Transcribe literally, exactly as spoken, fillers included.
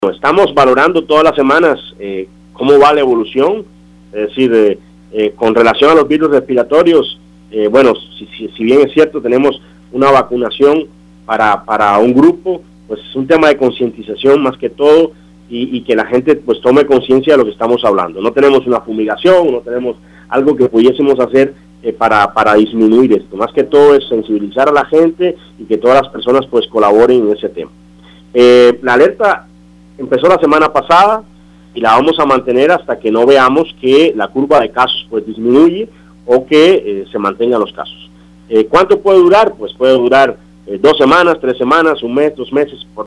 Estamos valorando todas las semanas eh, cómo va la evolución, es decir, eh, eh, con relación a los virus respiratorios, eh, bueno, si, si, si bien es cierto, tenemos una vacunación para, para un grupo, pues es un tema de concientización más que todo y, y que la gente pues tome conciencia de lo que estamos hablando. No tenemos una fumigación, no tenemos algo que pudiésemos hacer eh, para, para disminuir esto. Más que todo es sensibilizar a la gente y que todas las personas pues colaboren en ese tema. Eh, la alerta empezó la semana pasada y la vamos a mantener hasta que no veamos que la curva de casos pues disminuye o que eh, se mantengan los casos. Eh, ¿Cuánto puede durar? Pues puede durar eh, dos semanas, tres semanas, un mes, dos meses, por